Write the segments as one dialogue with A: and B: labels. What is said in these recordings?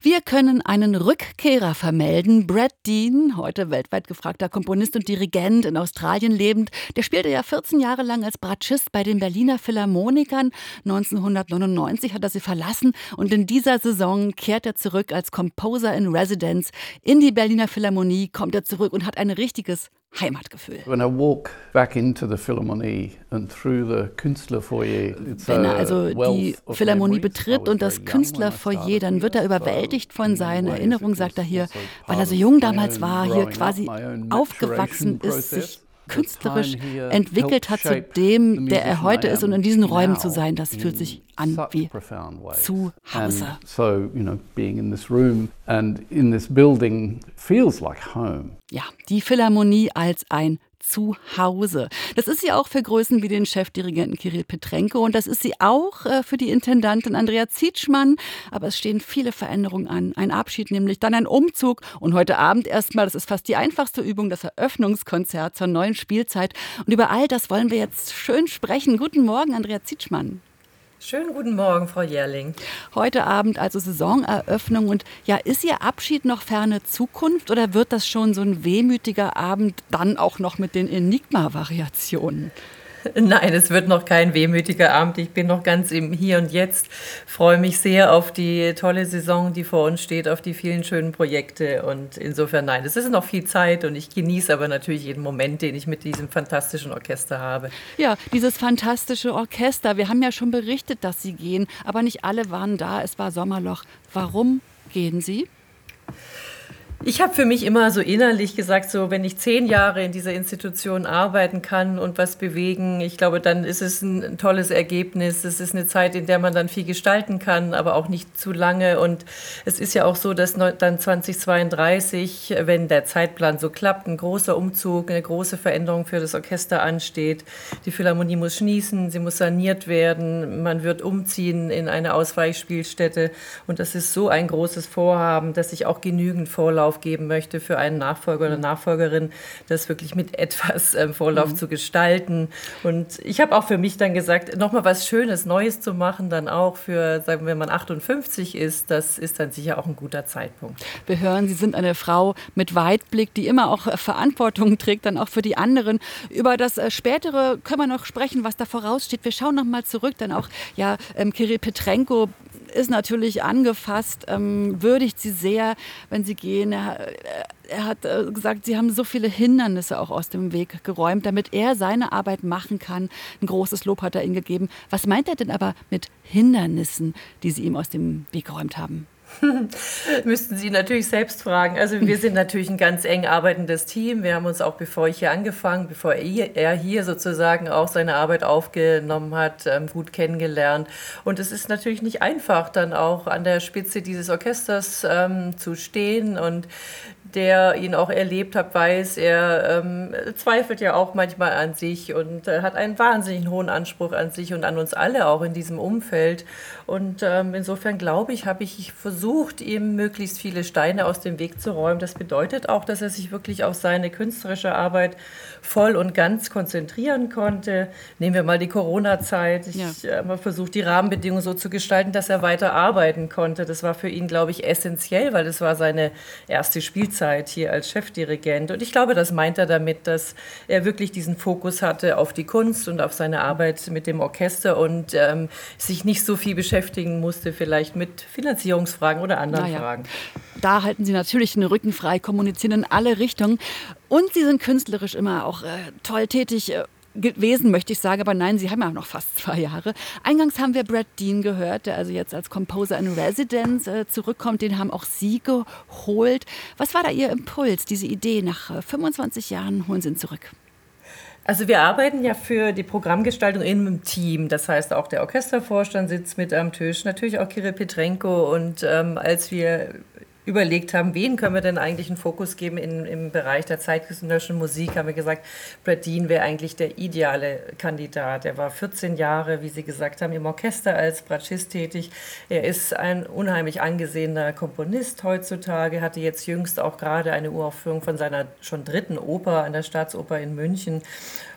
A: Wir können einen Rückkehrer vermelden. Brad Dean, heute weltweit gefragter Komponist und Dirigent, in Australien lebend, der spielte ja 14 Jahre lang als Bratschist bei den Berliner Philharmonikern. 1999 hat er sie verlassen und in dieser Saison kehrt er zurück als Composer in Residence. In die Berliner Philharmonie kommt er zurück und hat ein richtiges Heimatgefühl.
B: When I walk back into the Philharmonie and through the Künstlerfoyer,
A: Wenn er also die Philharmonie betritt und das Künstlerfoyer, dann wird er überwältigt von seinen Erinnerungen, sagt er hier, weil er so jung damals war, hier quasi aufgewachsen ist, sich künstlerisch entwickelt hat zu dem, der er heute ist. Und in diesen Räumen zu sein, das fühlt sich an wie zu Hause.
B: So, being in this room and in this building feels like home.
A: Ja, die Philharmonie als ein Zuhause. Das ist sie auch für Größen wie den Chefdirigenten Kirill Petrenko und das ist sie auch für die Intendantin Andrea Zietschmann. Aber es stehen viele Veränderungen an. Ein Abschied nämlich, dann ein Umzug und heute Abend erstmal, das ist fast die einfachste Übung, das Eröffnungskonzert zur neuen Spielzeit. Und über all das wollen wir jetzt schön sprechen. Guten Morgen, Andrea Zietschmann.
C: Schönen guten Morgen, Frau Jährling.
A: Heute Abend also Saisoneröffnung und ja, ist Ihr Abschied noch ferne Zukunft oder wird das schon so ein wehmütiger Abend, dann auch noch mit den Enigma-Variationen?
C: Nein, es wird noch kein wehmütiger Abend. Ich bin noch ganz im Hier und Jetzt. Freue mich sehr auf die tolle Saison, die vor uns steht, auf die vielen schönen Projekte. Und insofern, nein, es ist noch viel Zeit und ich genieße aber natürlich jeden Moment, den ich mit diesem fantastischen Orchester habe.
A: Ja, dieses fantastische Orchester. Wir haben ja schon berichtet, dass Sie gehen, aber nicht alle waren da. Es war Sommerloch. Warum gehen Sie?
C: Ich habe für mich immer so innerlich gesagt, so wenn ich 10 Jahre in dieser Institution arbeiten kann und was bewegen, ich glaube, dann ist es ein tolles Ergebnis. Es ist eine Zeit, in der man dann viel gestalten kann, aber auch nicht zu lange. Und es ist ja auch so, dass dann 2032, wenn der Zeitplan so klappt, ein großer Umzug, eine große Veränderung für das Orchester ansteht. Die Philharmonie muss schließen, sie muss saniert werden, man wird umziehen in eine Ausweichspielstätte. Und das ist so ein großes Vorhaben, dass ich auch genügend Vorlauf geben möchte für einen Nachfolger oder Nachfolgerin, das wirklich mit etwas Vorlauf zu gestalten. Und ich habe auch für mich dann gesagt, nochmal was Schönes, Neues zu machen, dann auch für, sagen wir, wenn man 58 ist, das ist dann sicher auch ein guter Zeitpunkt.
A: Wir hören, Sie sind eine Frau mit Weitblick, die immer auch Verantwortung trägt, dann auch für die anderen. Über das Spätere können wir noch sprechen, was da voraussteht. Wir schauen noch mal zurück, dann auch, ja, Kirill Petrenko ist natürlich angefasst, würdigt sie sehr, wenn sie gehen. Er hat gesagt, sie haben so viele Hindernisse auch aus dem Weg geräumt, damit er seine Arbeit machen kann. Ein großes Lob hat er ihnen gegeben. Was meint er denn aber mit Hindernissen, die sie ihm aus dem Weg geräumt haben?
C: Müssten Sie natürlich selbst fragen. Also wir sind natürlich ein ganz eng arbeitendes Team. Wir haben uns auch, bevor ich hier angefangen, bevor er hier sozusagen auch seine Arbeit aufgenommen hat, gut kennengelernt. Und es ist natürlich nicht einfach, dann auch an der Spitze dieses Orchesters zu stehen. Und der ihn auch erlebt hat, weiß, er zweifelt ja auch manchmal an sich und hat einen wahnsinnig hohen Anspruch an sich und an uns alle auch in diesem Umfeld. Und insofern glaube ich, habe ich versucht, ihm möglichst viele Steine aus dem Weg zu räumen. Das bedeutet auch, dass er sich wirklich auf seine künstlerische Arbeit voll und ganz konzentrieren konnte. Nehmen wir mal die Corona-Zeit. Ich habe versucht, die Rahmenbedingungen so zu gestalten, dass er weiter arbeiten konnte. Das war für ihn, glaube ich, essentiell, weil das war seine erste Spielzeit hier als Chefdirigent. Und ich glaube, das meint er damit, dass er wirklich diesen Fokus hatte auf die Kunst und auf seine Arbeit mit dem Orchester und sich nicht so viel beschäftigen musste, vielleicht mit Finanzierungsfragen oder anderen Fragen.
A: Da halten Sie natürlich den Rücken frei, kommunizieren in alle Richtungen. Und Sie sind künstlerisch immer auch toll tätig gewesen, möchte ich sagen, aber nein, Sie haben ja noch fast 2 Jahre. Eingangs haben wir Brad Dean gehört, der also jetzt als Composer in Residence zurückkommt. Den haben auch Sie geholt. Was war da Ihr Impuls, diese Idee? Nach 25 Jahren holen Sie ihn zurück.
C: Also wir arbeiten ja für die Programmgestaltung in einem Team. Das heißt, auch der Orchestervorstand sitzt mit am Tisch, natürlich auch Kirill Petrenko. Und als wir überlegt haben, wen können wir denn eigentlich einen Fokus geben im Bereich der zeitgenössischen Musik, haben wir gesagt, Brad Dean wäre eigentlich der ideale Kandidat. Er war 14 Jahre, wie Sie gesagt haben, im Orchester als Bratschist tätig. Er ist ein unheimlich angesehener Komponist heutzutage, hatte jetzt jüngst auch gerade eine Uraufführung von seiner schon 3. Oper an der Staatsoper in München.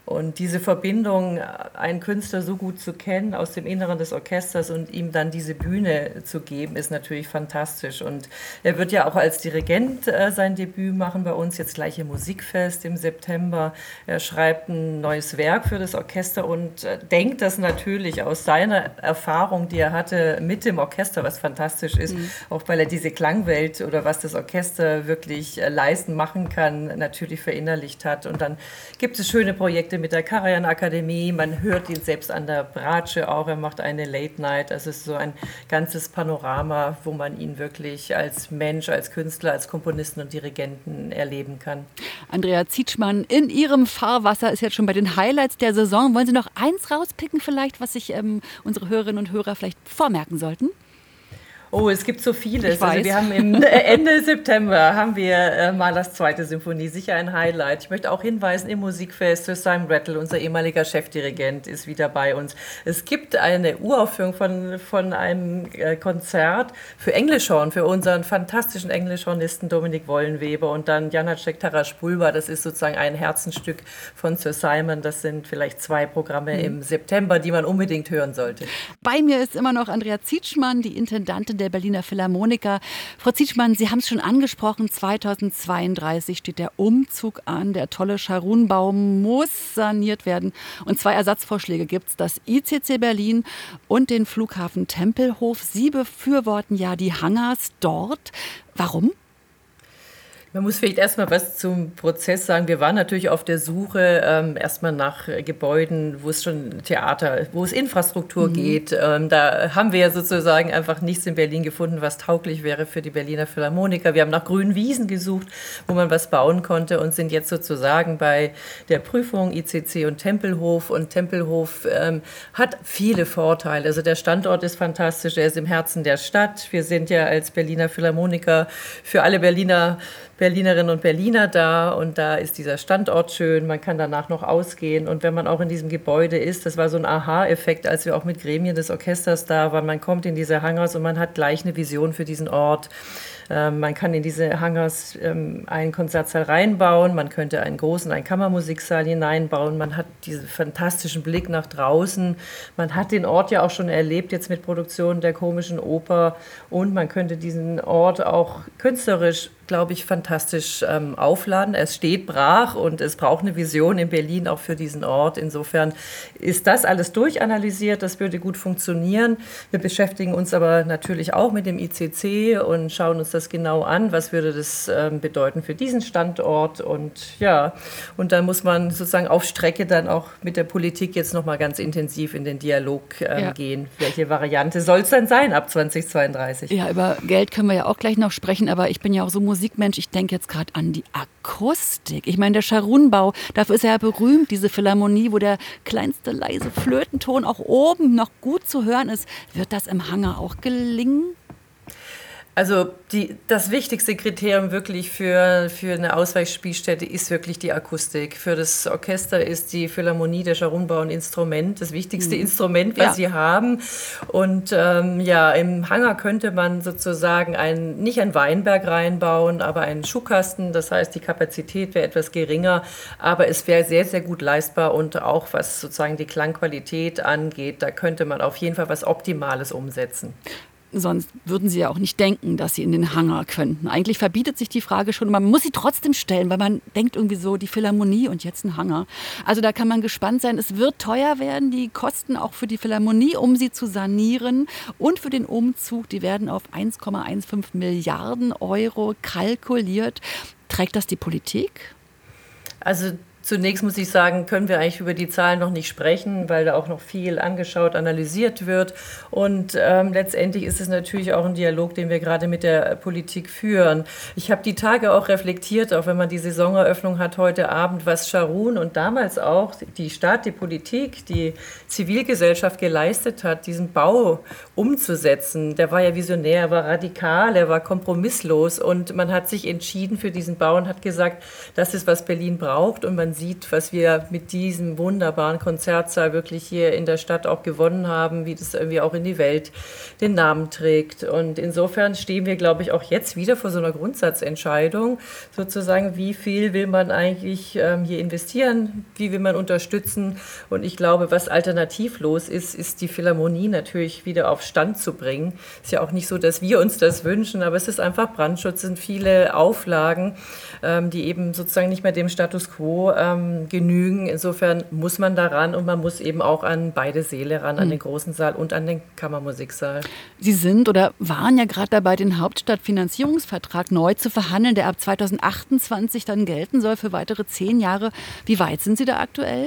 C: Und diese Verbindung, einen Künstler so gut zu kennen aus dem Inneren des Orchesters und ihm dann diese Bühne zu geben, ist natürlich fantastisch. Und er wird ja auch als Dirigent sein Debüt machen bei uns, jetzt gleich im Musikfest im September. Er schreibt ein neues Werk für das Orchester und denkt das natürlich aus seiner Erfahrung, die er hatte mit dem Orchester, was fantastisch ist, auch weil er diese Klangwelt oder was das Orchester wirklich leisten, machen kann, natürlich verinnerlicht hat. Und dann gibt es schöne Projekte mit der Karajan-Akademie. Man hört ihn selbst an der Bratsche auch. Er macht eine Late Night. Also es ist so ein ganzes Panorama, wo man ihn wirklich als Mensch, als Künstler, als Komponisten und Dirigenten erleben kann.
A: Andrea Zietschmann, in Ihrem Fahrwasser ist jetzt schon bei den Highlights der Saison. Wollen Sie noch eins rauspicken vielleicht, was sich unsere Hörerinnen und Hörer vielleicht vormerken sollten?
C: Oh, es gibt so vieles. Also wir haben Ende September haben wir Mahlers zweite Symphonie, sicher ein Highlight. Ich möchte auch hinweisen, im Musikfest Sir Simon Rattle, unser ehemaliger Chefdirigent, ist wieder bei uns. Es gibt eine Uraufführung von einem Konzert für Englischhorn, für unseren fantastischen Englischhornisten Dominik Wollenweber und dann Janáček Tarasš-Bulba. Das ist sozusagen ein Herzensstück von Sir Simon. Das sind vielleicht 2 Programme im September, die man unbedingt hören sollte.
A: Bei mir ist immer noch Andrea Zietschmann, die Intendantin der Berliner Philharmoniker. Frau Zietschmann, Sie haben es schon angesprochen, 2032 steht der Umzug an. Der tolle Scharun-Bau muss saniert werden. Und 2 Ersatzvorschläge gibt es, das ICC Berlin und den Flughafen Tempelhof. Sie befürworten ja die Hangars dort. Warum?
C: Man muss vielleicht erstmal was zum Prozess sagen. Wir waren natürlich auf der Suche erstmal nach Gebäuden, wo es schon Theater, wo es Infrastruktur geht. Da haben wir ja sozusagen einfach nichts in Berlin gefunden, was tauglich wäre für die Berliner Philharmoniker. Wir haben nach grünen Wiesen gesucht, wo man was bauen konnte und sind jetzt sozusagen bei der Prüfung ICC und Tempelhof. Und Tempelhof hat viele Vorteile. Also der Standort ist fantastisch, er ist im Herzen der Stadt. Wir sind ja als Berliner Philharmoniker für alle Berlinerinnen und Berliner da und da ist dieser Standort schön, man kann danach noch ausgehen und wenn man auch in diesem Gebäude ist, das war so ein Aha-Effekt, als wir auch mit Gremien des Orchesters da waren, man kommt in diese Hangars und man hat gleich eine Vision für diesen Ort. Man kann in diese Hangars einen Konzertsaal reinbauen, man könnte einen großen, einen Kammermusiksaal hineinbauen, man hat diesen fantastischen Blick nach draußen, man hat den Ort ja auch schon erlebt, jetzt mit Produktionen der Komischen Oper und man könnte diesen Ort auch künstlerisch, glaube ich, fantastisch aufladen. Es steht brach und es braucht eine Vision in Berlin auch für diesen Ort. Insofern ist das alles durchanalysiert, das würde gut funktionieren. Wir beschäftigen uns aber natürlich auch mit dem ICC und schauen uns das genau an, was würde das bedeuten für diesen Standort und ja, und dann muss man sozusagen auf Strecke dann auch mit der Politik jetzt nochmal ganz intensiv in den Dialog gehen. Welche Variante soll es dann sein ab 2032?
A: Ja, über Geld können wir ja auch gleich noch sprechen, aber ich bin ja auch so Musikmensch, ich denke jetzt gerade an die Akustik. Ich meine, der Scharun-Bau, dafür ist er ja berühmt, diese Philharmonie, wo der kleinste leise Flötenton auch oben noch gut zu hören ist. Wird das im Hangar auch gelingen?
C: Also das wichtigste Kriterium wirklich für eine Ausweichspielstätte ist wirklich die Akustik. Für das Orchester ist die Philharmonie, der Scharun-Bau ein Instrument, das wichtigste Instrument, was sie haben. Und im Hangar könnte man sozusagen nicht ein Weinberg reinbauen, aber einen Schuhkasten. Das heißt, die Kapazität wäre etwas geringer, aber es wäre sehr, sehr gut leistbar und auch was sozusagen die Klangqualität angeht, da könnte man auf jeden Fall was Optimales umsetzen.
A: Sonst würden Sie ja auch nicht denken, dass Sie in den Hangar könnten. Eigentlich verbietet sich die Frage schon, man muss sie trotzdem stellen, weil man denkt irgendwie so, die Philharmonie und jetzt ein Hangar. Also da kann man gespannt sein. Es wird teuer werden, die Kosten auch für die Philharmonie, um sie zu sanieren und für den Umzug, die werden auf 1,15 Milliarden Euro kalkuliert. Trägt das die Politik?
C: Also zunächst muss ich sagen, können wir eigentlich über die Zahlen noch nicht sprechen, weil da auch noch viel angeschaut, analysiert wird. Und letztendlich ist es natürlich auch ein Dialog, den wir gerade mit der Politik führen. Ich habe die Tage auch reflektiert, auch wenn man die Saisoneröffnung hat heute Abend, was Scharun und damals auch die Stadt, die Politik, die Zivilgesellschaft geleistet hat, diesen Bau umzusetzen. Der war ja visionär, er war radikal, er war kompromisslos und man hat sich entschieden für diesen Bau und hat gesagt, das ist, was Berlin braucht und man man sieht, was wir mit diesem wunderbaren Konzertsaal wirklich hier in der Stadt auch gewonnen haben, wie das irgendwie auch in die Welt den Namen trägt. Und insofern stehen wir, glaube ich, auch jetzt wieder vor so einer Grundsatzentscheidung, sozusagen, wie viel will man eigentlich hier investieren, wie will man unterstützen. Und ich glaube, was alternativlos ist, ist die Philharmonie natürlich wieder auf Stand zu bringen. Ist ja auch nicht so, dass wir uns das wünschen, aber es ist einfach Brandschutz, sind viele Auflagen, die eben sozusagen nicht mehr dem Status quo genügen. Insofern muss man daran und man muss eben auch an beide Säle ran, an den großen Saal und an den Kammermusiksaal.
A: Sie sind oder waren ja gerade dabei, den Hauptstadtfinanzierungsvertrag neu zu verhandeln, der ab 2028 dann gelten soll für weitere 10 Jahre. Wie weit sind Sie da aktuell?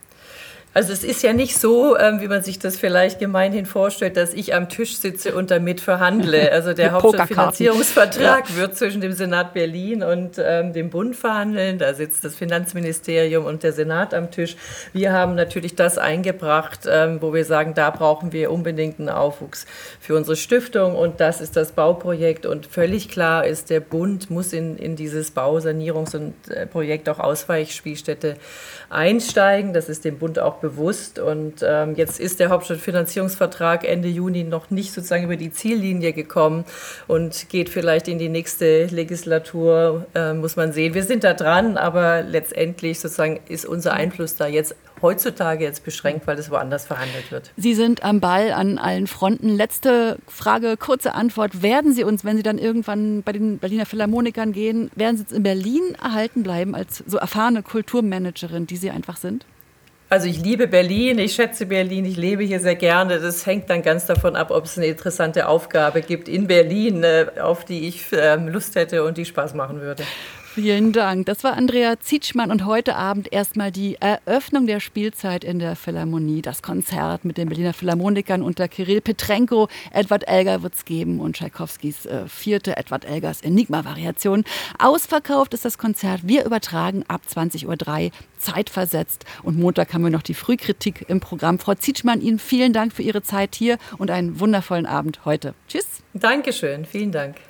C: Also es ist ja nicht so, wie man sich das vielleicht gemeinhin vorstellt, dass ich am Tisch sitze und damit verhandle. Also der Hauptstadtfinanzierungsvertrag wird zwischen dem Senat Berlin und dem Bund verhandeln. Da sitzt das Finanzministerium und der Senat am Tisch. Wir haben natürlich das eingebracht, wo wir sagen, da brauchen wir unbedingt einen Aufwuchs für unsere Stiftung und das ist das Bauprojekt. Und völlig klar ist, der Bund muss in dieses Bausanierungsprojekt auch Ausweichspielstätte einsteigen. Das ist dem Bund auch bewusst. Und jetzt ist der Hauptstadtfinanzierungsvertrag Ende Juni noch nicht sozusagen über die Ziellinie gekommen und geht vielleicht in die nächste Legislatur, muss man sehen. Wir sind da dran, aber letztendlich sozusagen ist unser Einfluss da jetzt heutzutage jetzt beschränkt, weil es woanders verhandelt wird.
A: Sie sind am Ball an allen Fronten. Letzte Frage, kurze Antwort. Werden Sie uns, wenn Sie dann irgendwann bei den Berliner Philharmonikern gehen, werden Sie jetzt in Berlin erhalten bleiben als so erfahrene Kulturmanagerin, die Sie einfach sind?
C: Also ich liebe Berlin, ich schätze Berlin, ich lebe hier sehr gerne. Das hängt dann ganz davon ab, ob es eine interessante Aufgabe gibt in Berlin, auf die ich Lust hätte und die Spaß machen würde.
A: Vielen Dank. Das war Andrea Zietschmann und heute Abend erstmal die Eröffnung der Spielzeit in der Philharmonie. Das Konzert mit den Berliner Philharmonikern unter Kirill Petrenko. Edward Elgar wird es geben und Tschaikowskis 4. Edward Elgars Enigma-Variation. Ausverkauft ist das Konzert. Wir übertragen ab 20:03 Uhr zeitversetzt. Und Montag haben wir noch die Frühkritik im Programm. Frau Zietschmann, Ihnen vielen Dank für Ihre Zeit hier und einen wundervollen Abend heute. Tschüss.
C: Dankeschön, vielen Dank.